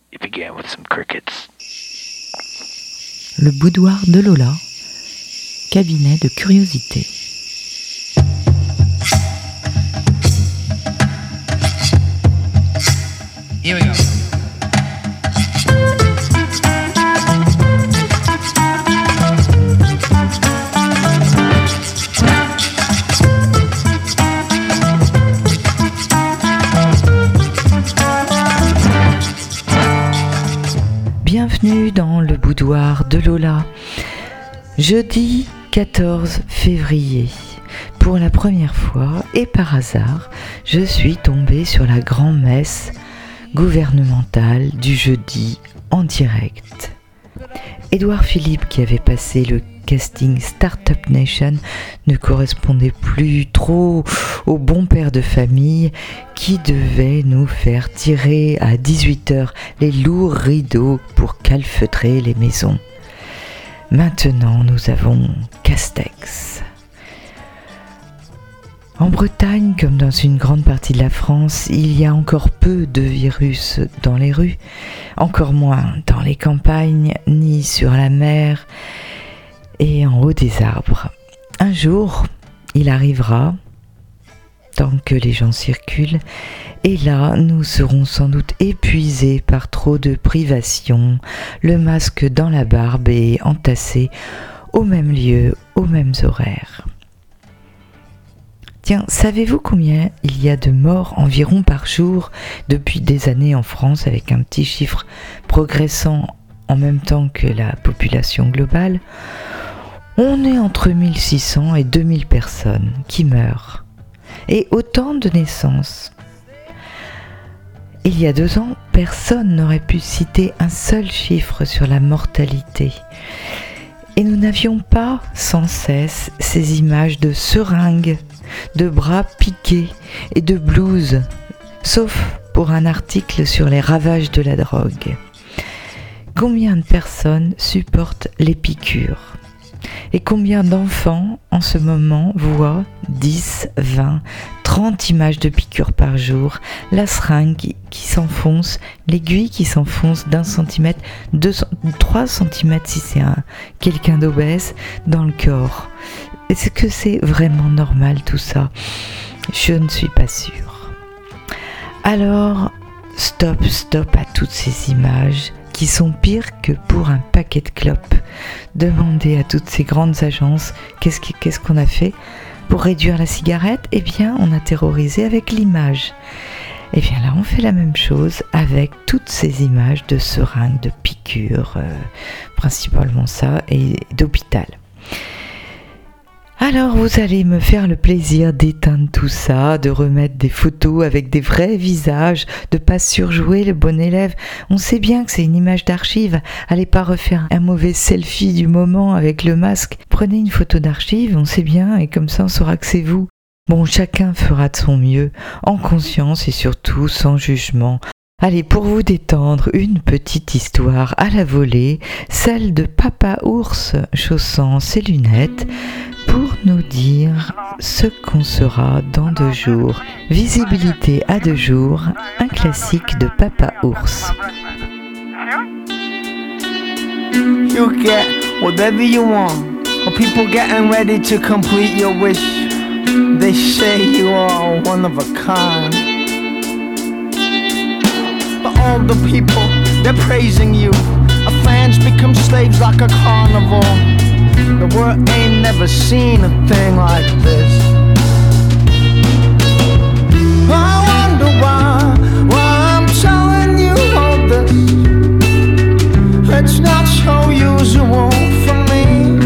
It began with some crickets. Le boudoir de Lola, cabinet de curiosité. Here we go. Bienvenue dans le boudoir de Lola. Jeudi 14 février. Pour la première fois et par hasard, je suis tombée sur la grand-messe gouvernementale du jeudi en direct. Édouard Philippe, qui avait passé le casting Startup Nation, ne correspondait plus trop au bon père de famille qui devait nous faire tirer à 18h les lourds rideaux pour calfeutrer les maisons. Maintenant, nous avons Castex. En Bretagne, comme dans une grande partie de la France, il y a encore peu de virus dans les rues, encore moins dans les campagnes, ni sur la mer et en haut des arbres. Un jour, il arrivera, tant que les gens circulent, et là, nous serons sans doute épuisés par trop de privations, le masque dans la barbe et entassés au même lieu, aux mêmes horaires. Tiens, savez-vous combien il y a de morts environ par jour depuis des années en France, avec un petit chiffre progressant en même temps que la population globale? On est entre 1600 et 2000 personnes qui meurent. Et autant de naissances. Il y a 2 ans, personne n'aurait pu citer un seul chiffre sur la mortalité. Et nous n'avions pas sans cesse ces images de seringues, de bras piqués et de blouses, sauf pour un article sur les ravages de la drogue. Combien de personnes supportent les piqûres ? Et combien d'enfants en ce moment voient 10, 20, 30 images de piqûres par jour, la seringue qui s'enfonce, l'aiguille qui s'enfonce d'1 centimètre, 3 centimètres si c'est quelqu'un d'obèse dans le corps. Est-ce que c'est vraiment normal tout ça ? Je ne suis pas sûre. Alors, stop à toutes ces images qui sont pires que pour un paquet de clopes. Demandez à toutes ces grandes agences qu'est-ce qu'on a fait pour réduire la cigarette. Eh bien, on a terrorisé avec l'image. Eh bien là, on fait la même chose avec toutes ces images de seringues, de piqûres, principalement ça, et d'hôpital. Alors vous allez me faire le plaisir d'éteindre tout ça, de remettre des photos avec des vrais visages, de pas surjouer le bon élève. On sait bien que c'est une image d'archive. Allez pas refaire un mauvais selfie du moment avec le masque. Prenez une photo d'archive, on sait bien, et comme ça on saura que c'est vous. Bon, chacun fera de son mieux, en conscience et surtout sans jugement. Allez, pour vous détendre, une petite histoire à la volée, celle de Papa Ours chaussant ses lunettes, pour nous dire ce qu'on sera dans 2 jours. Visibilité à 2 jours, un classique de Papa Ours. You get whatever you want, or people getting ready to complete your wish. They say you are one of a kind, but all the people, they're praising you. Our fans become slaves like a carnival. The world ain't never seen a thing like this. I wonder why I'm telling you all this. It's not so usual for me.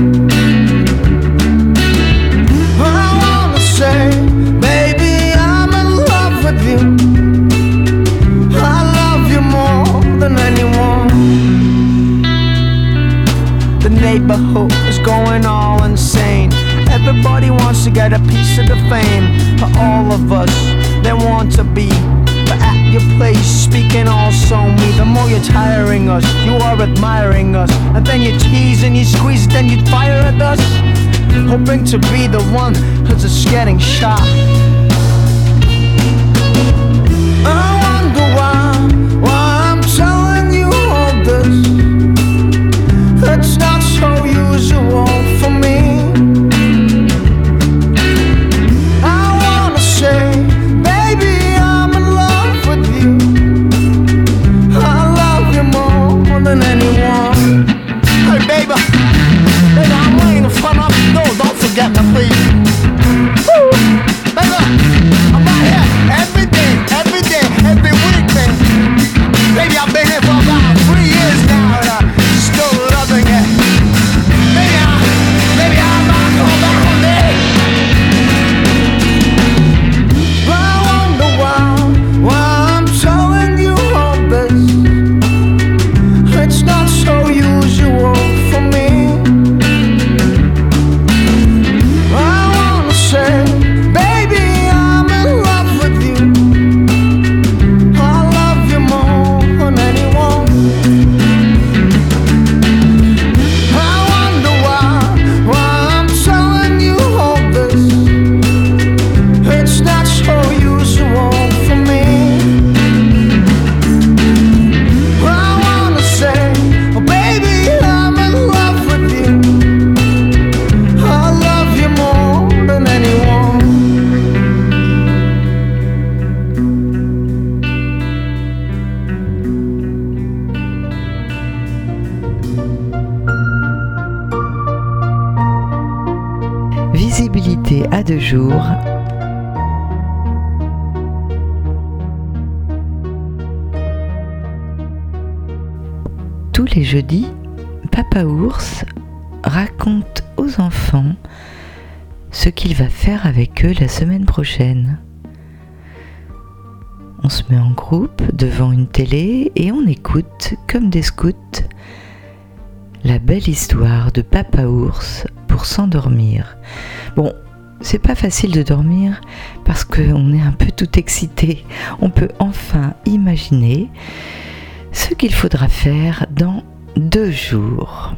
I wanna say, baby, I'm in love with you. I love you more than anyone. The neighborhood is going all insane. Everybody wants to get a piece of the fame. For all of us, they want to be. But at your place, speaking also me. The more you're tiring us, you are admiring us. And then you tease and you squeeze, then you fire at us, hoping to be the one who's just getting shot. I wonder why I'm telling you Visibilité à 2 jours. Tous les jeudis, Papa Ours raconte aux enfants ce qu'il va faire avec eux la semaine prochaine. On se met en groupe devant une télé et on écoute, comme des scouts, la belle histoire de Papa Ours pour s'endormir. Bon, c'est pas facile de dormir parce qu'on est un peu tout excité. On peut enfin imaginer ce qu'il faudra faire dans 2 jours.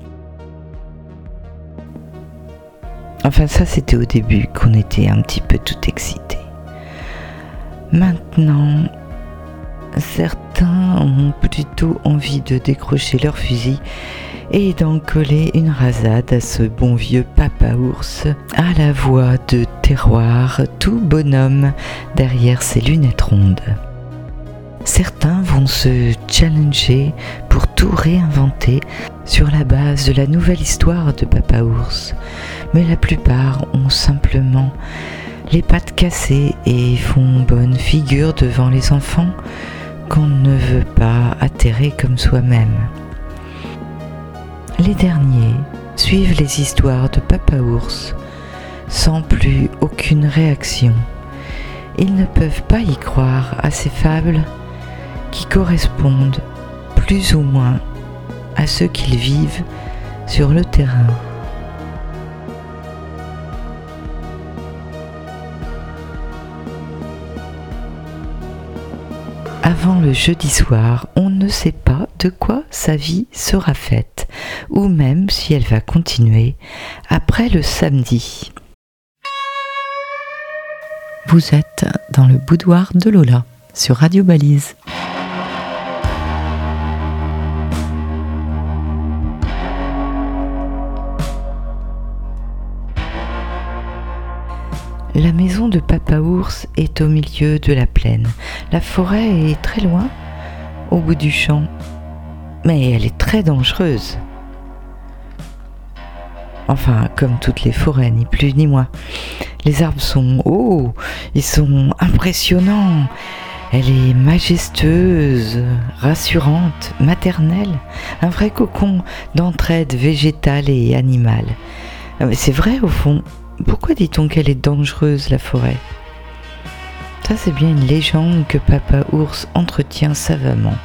Enfin, ça c'était au début qu'on était un petit peu tout excité. Maintenant, certains ont plutôt envie de décrocher leur fusil et d'en coller une rasade à ce bon vieux Papa Ours à la voix de terroir tout bonhomme derrière ses lunettes rondes. Certains vont se challenger pour tout réinventer sur la base de la nouvelle histoire de Papa Ours, mais la plupart ont simplement les pattes cassées et font bonne figure devant les enfants qu'on ne veut pas atterrer comme soi-même. Les derniers suivent les histoires de Papa Ours sans plus aucune réaction. Ils ne peuvent pas y croire à ces fables qui correspondent plus ou moins à ce qu'ils vivent sur le terrain. Avant le jeudi soir, on ne sait pas de quoi sa vie sera faite, ou même si elle va continuer après le samedi. Vous êtes dans le boudoir de Lola, sur Radio Balise. La maison de Papa Ours est au milieu de la plaine. La forêt est très loin, au bout du champ, mais elle est très dangereuse. Enfin, comme toutes les forêts, ni plus ni moins. Les arbres sont hauts, ils sont impressionnants. Elle est majestueuse, rassurante, maternelle, un vrai cocon d'entraide végétale et animale. Mais c'est vrai au fond. Pourquoi dit-on qu'elle est dangereuse, la forêt ? Ça, c'est bien une légende que Papa Ours entretient savamment.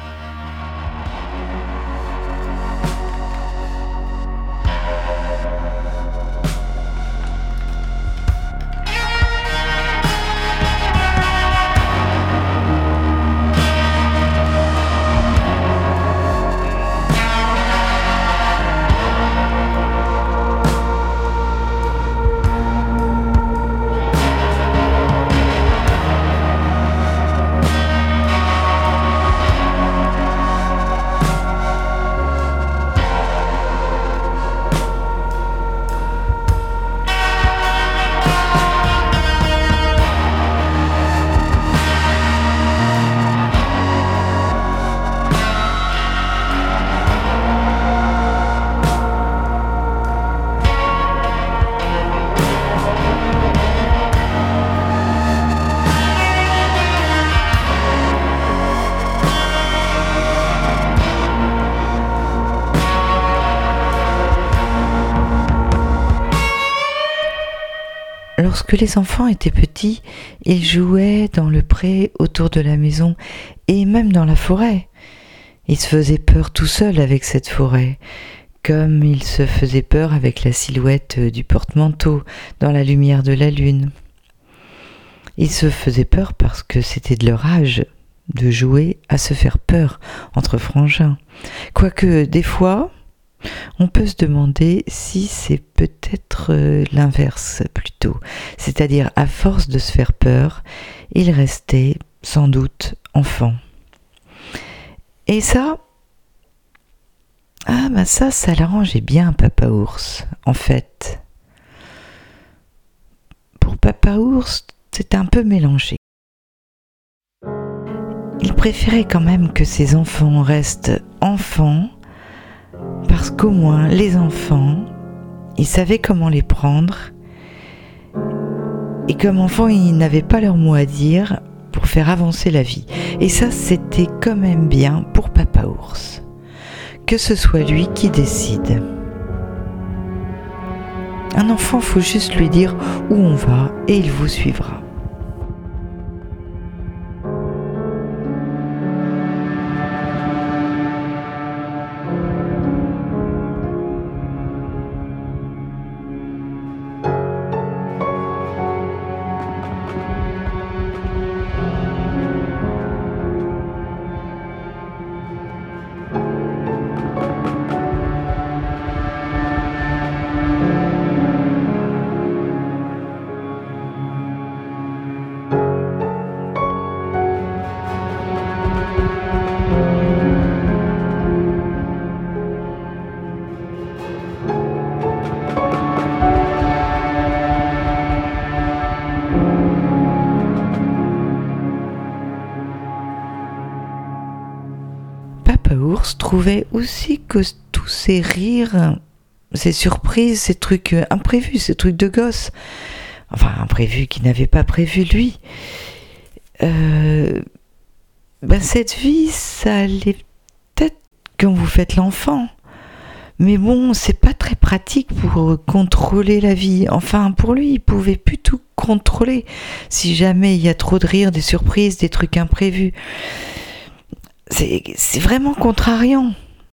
Lorsque les enfants étaient petits, ils jouaient dans le pré autour de la maison et même dans la forêt. Ils se faisaient peur tout seuls avec cette forêt, comme ils se faisaient peur avec la silhouette du porte-manteau dans la lumière de la lune. Ils se faisaient peur parce que c'était de leur âge, de jouer à se faire peur entre frangins. Quoique, des fois, on peut se demander si c'est peut-être l'inverse plutôt. C'est-à-dire, à force de se faire peur, il restait sans doute enfant. Et ça l'arrangeait bien Papa Ours, en fait. Pour Papa Ours, c'était un peu mélangé. Il préférait quand même que ses enfants restent enfants, parce qu'au moins, les enfants, il savait comment les prendre, et comme enfants, ils n'avaient pas leur mot à dire pour faire avancer la vie. Et ça, c'était quand même bien pour Papa Ours. Que ce soit lui qui décide. Un enfant, faut juste lui dire où on va et il vous suivra. Papa Ours trouvait aussi que tous ces rires, ces surprises, ces trucs imprévus, ces trucs de gosse, enfin imprévus qu'il n'avait pas prévu lui, cette vie, ça allait peut-être quand vous faites l'enfant. Mais bon, c'est pas très pratique pour contrôler la vie. Enfin, pour lui, il pouvait plus tout contrôler. Si jamais il y a trop de rires, des surprises, des trucs imprévus. C'est vraiment contrariant.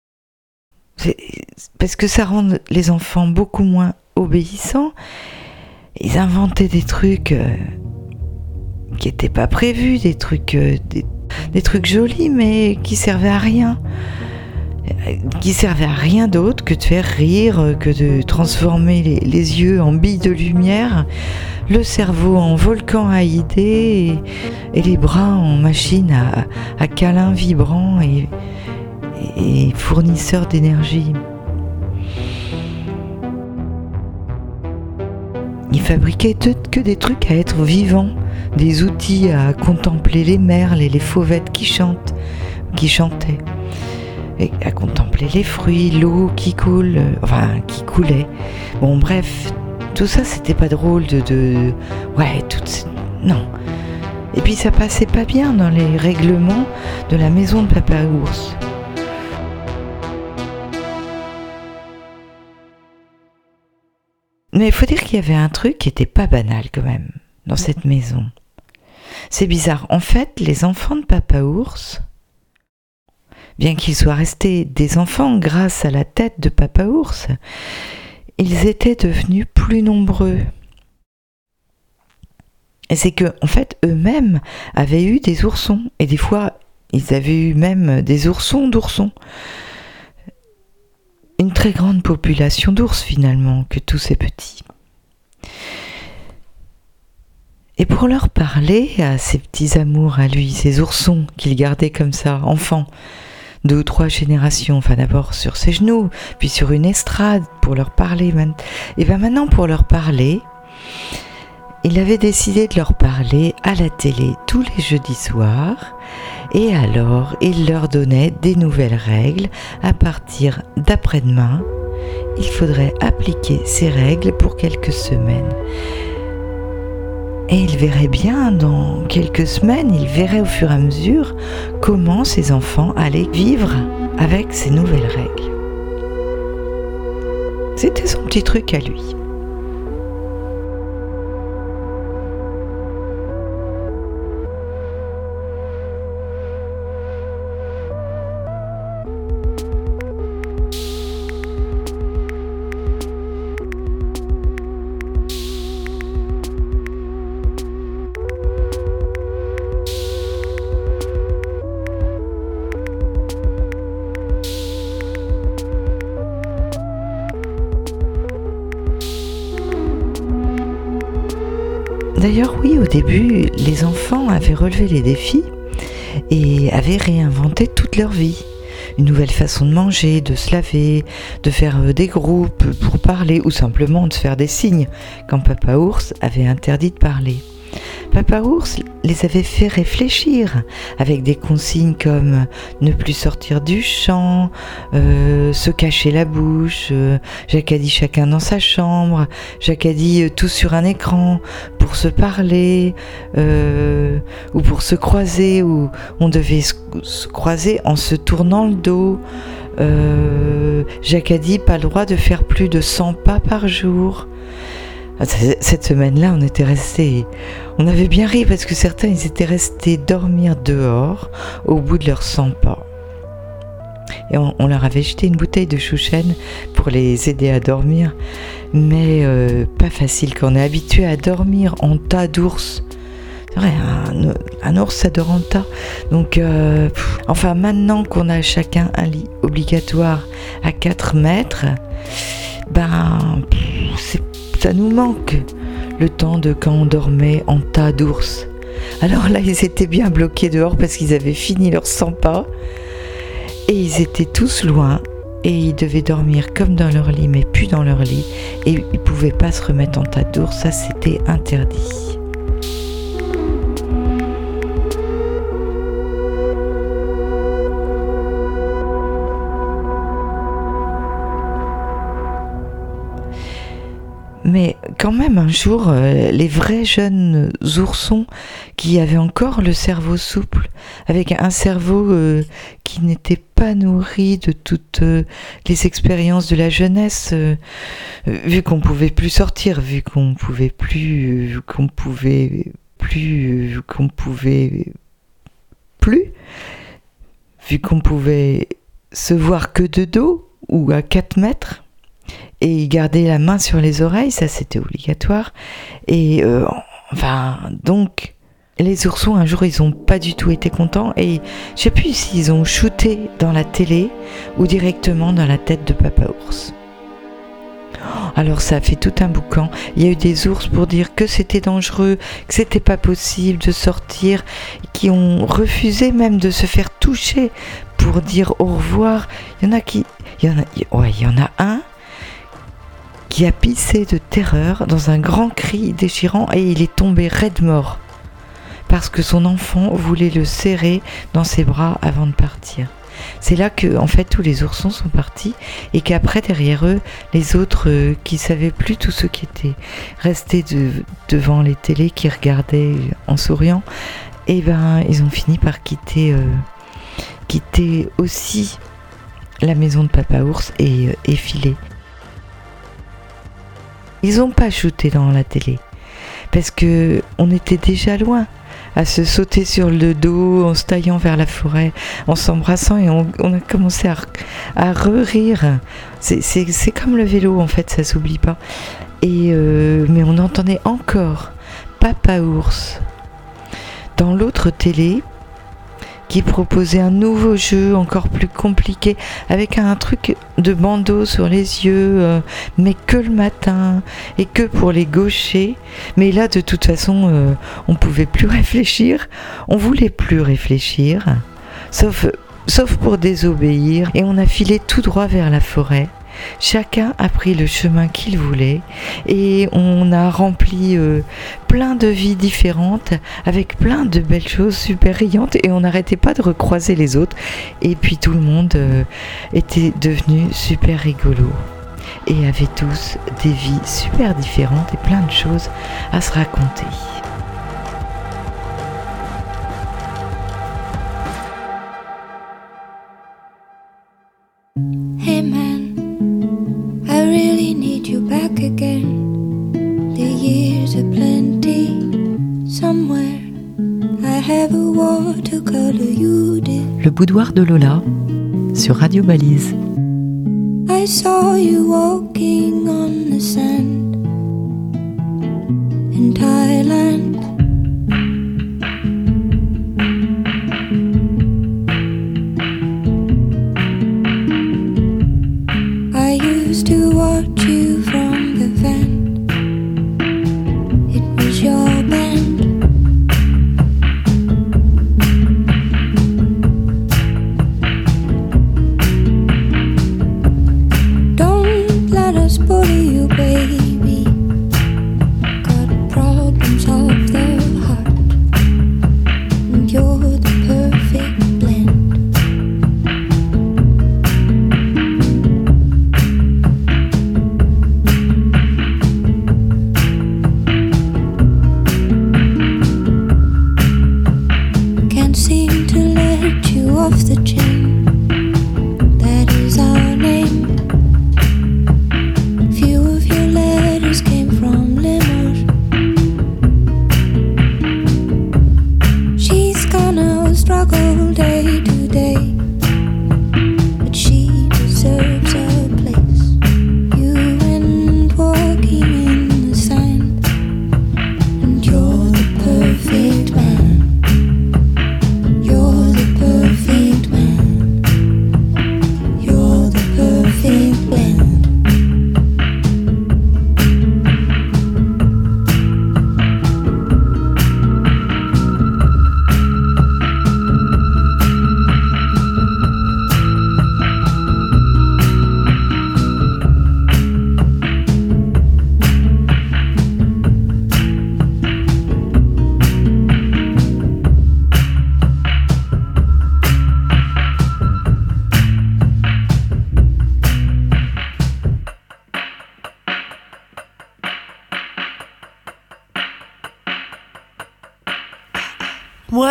Parce que ça rend les enfants beaucoup moins obéissants. Ils inventaient des trucs qui n'étaient pas prévus, des trucs jolis, mais qui servaient à rien. Qui servaient à rien d'autre que de faire rire, que de transformer les yeux en billes de lumière, le cerveau en volcan à idées et les bras en machine à câlins vibrants et fournisseurs d'énergie. Il fabriquait que des trucs à être vivants, des outils à contempler les merles et les fauvettes qui chantaient. Et à contempler les fruits, l'eau qui coulait. Bon, bref, tout ça, c'était pas drôle non. Et puis ça passait pas bien dans les règlements de la maison de Papa Ours. Mais il faut dire qu'il y avait un truc qui était pas banal quand même, dans cette maison. C'est bizarre. En fait, les enfants de Papa Ours, bien qu'ils soient restés des enfants grâce à la tête de Papa Ours, ils étaient devenus plus nombreux. Et c'est que, en fait, eux-mêmes avaient eu des oursons. Et des fois, ils avaient eu même des oursons d'oursons. Une très grande population d'ours, finalement, que tous ces petits. Et pour leur parler à ces petits amours à lui, ces oursons qu'il gardait comme ça, enfants, 2 ou 3 générations, enfin d'abord sur ses genoux, puis sur une estrade pour leur parler. Et maintenant pour leur parler, il avait décidé de leur parler à la télé tous les jeudis soirs, et alors il leur donnait des nouvelles règles. À partir d'après-demain, il faudrait appliquer ces règles pour quelques semaines. Et il verrait bien, dans quelques semaines, il verrait au fur et à mesure comment ses enfants allaient vivre avec ces nouvelles règles. C'était son petit truc à lui. D'ailleurs, oui, au début, les enfants avaient relevé les défis et avaient réinventé toute leur vie. Une nouvelle façon de manger, de se laver, de faire des groupes pour parler ou simplement de se faire des signes quand Papa Ours avait interdit de parler. Papa Ours les avait fait réfléchir avec des consignes comme ne plus sortir du champ, se cacher la bouche, Jacques a dit chacun dans sa chambre, Jacques a dit tous sur un écran pour se parler ou pour se croiser, où on devait se croiser en se tournant le dos. Jacques a dit pas le droit de faire plus de 100 pas par jour. Cette semaine-là, on avait bien ri parce que certains, ils étaient restés dormir dehors au bout de leurs 100 pas. Et on leur avait jeté une bouteille de chouchen pour les aider à dormir, mais pas facile quand on est habitué à dormir en tas d'ours. C'est vrai, un ours, ça dort en tas. Donc, enfin, maintenant qu'on a chacun un lit obligatoire à 4 mètres, ça nous manque le temps de quand on dormait en tas d'ours. Alors là, ils étaient bien bloqués dehors parce qu'ils avaient fini leurs 100 pas et ils étaient tous loin et ils devaient dormir comme dans leur lit mais plus dans leur lit et ils pouvaient pas se remettre en tas d'ours, ça c'était interdit. Mais quand même, un jour, les vrais jeunes oursons qui avaient encore le cerveau souple, avec un cerveau qui n'était pas nourri de toutes les expériences de la jeunesse, vu qu'on pouvait plus sortir, vu qu'on pouvait se voir que de dos ou à 4 mètres, et garder la main sur les oreilles, ça c'était obligatoire. Et donc, les oursons, un jour, ils ont pas du tout été contents. Et je sais plus s'ils ont shooté dans la télé ou directement dans la tête de Papa Ours. Alors ça a fait tout un boucan. Il y a eu des ours pour dire que c'était dangereux, que c'était pas possible de sortir, qui ont refusé même de se faire toucher pour dire au revoir. Il y en a un qui a pissé de terreur dans un grand cri déchirant et il est tombé raide mort parce que son enfant voulait le serrer dans ses bras avant de partir. C'est là que en fait tous les oursons sont partis et qu'après derrière eux les autres qui savaient plus, tous ceux qui étaient restés devant les télés, qui regardaient en souriant, et ils ont fini par quitter aussi la maison de Papa Ours et filer. Ils n'ont pas shooté dans la télé, parce que on était déjà loin, à se sauter sur le dos, en se taillant vers la forêt, en s'embrassant, et on a commencé à rire. C'est comme le vélo, en fait, ça s'oublie pas. Mais on entendait encore Papa Ours dans l'autre télé, qui proposait un nouveau jeu encore plus compliqué, avec un truc de bandeau sur les yeux, mais que le matin, et que pour les gauchers. Mais là, de toute façon, on pouvait plus réfléchir, on voulait plus réfléchir, sauf pour désobéir, et on a filé tout droit vers la forêt. Chacun a pris le chemin qu'il voulait et on a rempli plein de vies différentes avec plein de belles choses super riantes, et on n'arrêtait pas de recroiser les autres, et puis tout le monde était devenu super rigolo et avait tous des vies super différentes et plein de choses à se raconter. Hey man, I really need you back again. The years are plenty somewhere. I have a watercolor you did. Le boudoir de Lola sur Radio Balise. I saw you walking on the sand in Thailand. I used to watch you from the van. It was your bed.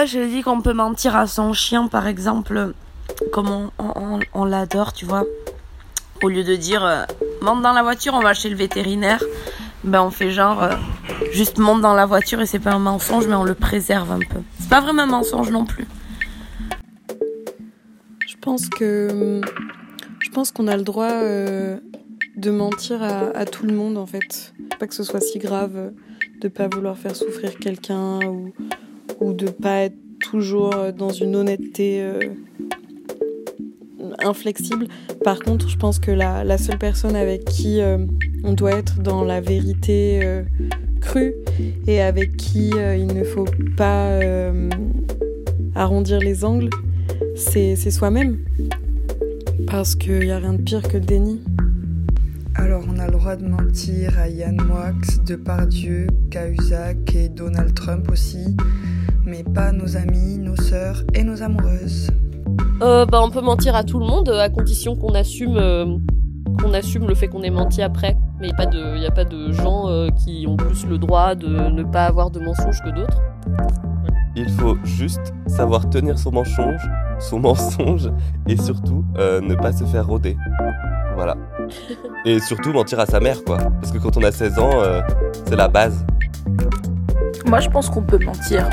Moi, je dis qu'on peut mentir à son chien, par exemple, comme on l'adore, tu vois. Au lieu de dire monte dans la voiture, on va chez le vétérinaire, ben on fait genre juste monte dans la voiture et c'est pas un mensonge, mais on le préserve un peu. C'est pas vraiment un mensonge non plus. Je pense qu'on a le droit de mentir à tout le monde en fait. Pas que ce soit si grave de pas vouloir faire souffrir quelqu'un ou de pas être toujours dans une honnêteté inflexible. Par contre, je pense que la seule personne avec qui on doit être dans la vérité crue et avec qui il ne faut pas arrondir les angles, c'est soi-même. Parce qu'il n'y a rien de pire que le déni. Alors on a le droit de mentir à Yann Moix, Depardieu, Cahuzac et Donald Trump aussi, mais pas à nos amis, nos sœurs et nos amoureuses. On peut mentir à tout le monde à condition qu'on assume le fait qu'on ait menti après. Mais il n'y a pas de gens qui ont plus le droit de ne pas avoir de mensonges que d'autres. Il faut juste savoir tenir son mensonge et surtout ne pas se faire rôder. Voilà. Et surtout mentir à sa mère, quoi. Parce que quand on a 16 ans, c'est la base. Moi, je pense qu'on peut mentir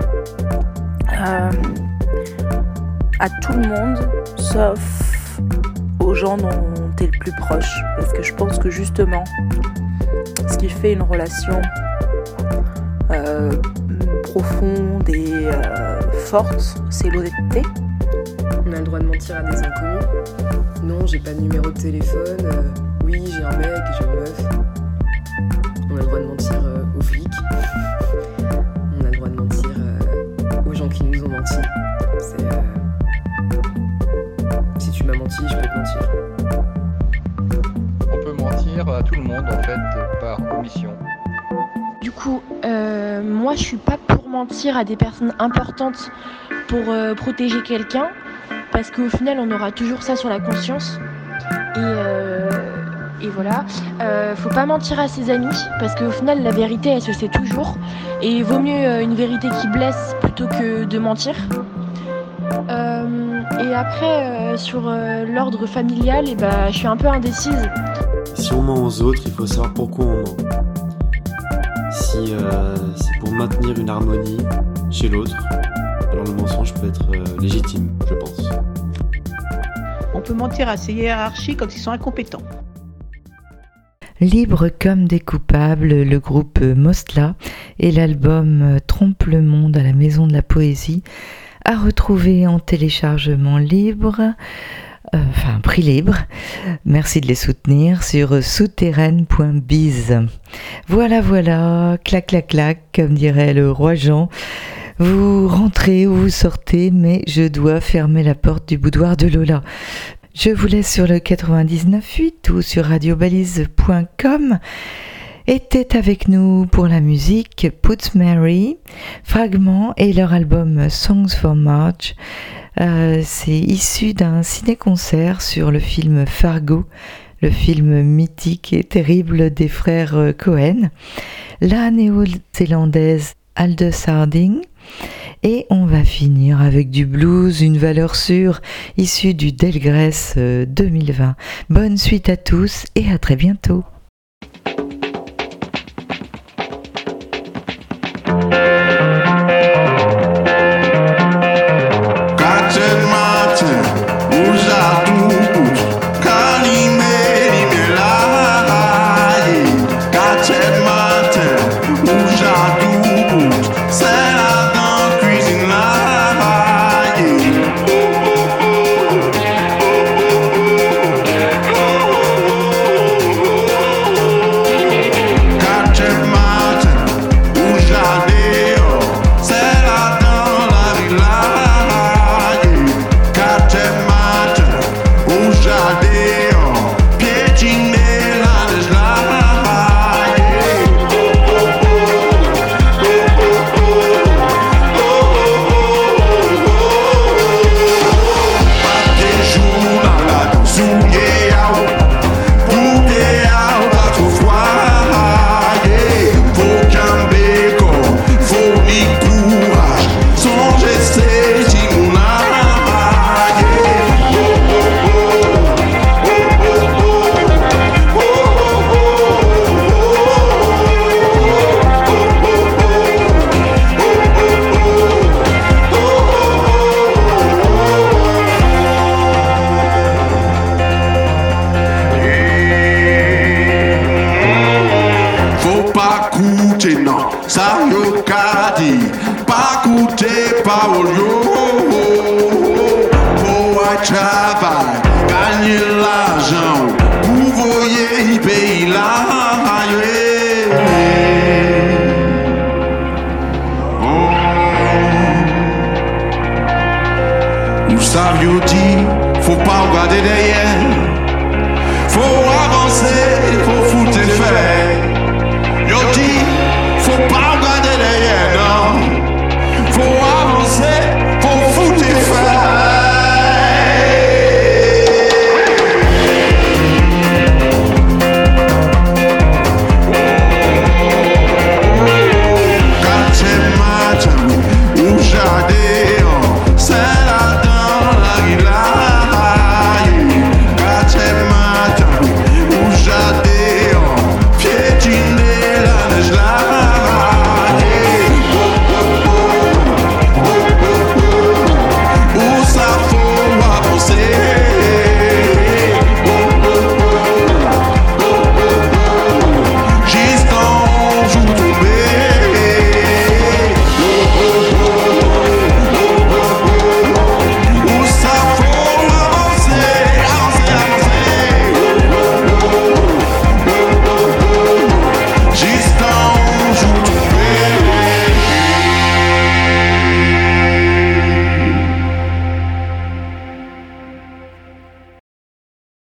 à tout le monde, sauf aux gens dont t'es le plus proche. Parce que je pense que justement, ce qui fait une relation profonde et forte, c'est l'honnêteté. On a le droit de mentir à des inconnus. Non, j'ai pas de numéro de téléphone. Oui, j'ai un mec, j'ai une meuf. On a le droit de mentir aux flics. On a le droit de mentir aux gens qui nous ont menti. Si tu m'as menti, je peux te mentir. On peut mentir à tout le monde, en fait, par omission. Du coup, moi, je suis pas pour mentir à des personnes importantes pour protéger quelqu'un. Parce qu'au final, on aura toujours ça sur la conscience. Et voilà. Faut pas mentir à ses amis. Parce qu'au final, la vérité, elle se sait toujours. Et il vaut mieux une vérité qui blesse plutôt que de mentir. Et après, sur l'ordre familial, je suis un peu indécise. Si on ment aux autres, il faut savoir pourquoi on ment. Si c'est pour maintenir une harmonie chez l'autre, alors le mensonge peut être légitime, je pense. On peut mentir à ses hiérarchies quand ils sont incompétents. Libre comme des coupables, le groupe Mostla et l'album Trompe le monde à la Maison de la Poésie à retrouver en téléchargement libre, prix libre. Merci de les soutenir sur souterraine.biz. Voilà, clac clac clac, comme dirait le roi Jean. Vous rentrez ou vous sortez, mais je dois fermer la porte du boudoir de Lola. Je vous laisse sur le 99.8 ou sur radiobalise.com. Était avec nous pour la musique Put Mary, Fragment et leur album Songs for March. C'est issu d'un ciné-concert sur le film Fargo, le film mythique et terrible des frères Cohen. La néo-zélandaise Aldous Harding. Et on va finir avec du blues, une valeur sûre, issue du Delgrès 2020. Bonne suite à tous et à très bientôt. Songer Kadi, pas coûter parole pour travail, gagner l'argent, pour voyer pays là. Nous savions dire, faut pas regarder derrière, faut avancer, faut foutre fait. Yo dit, faut pas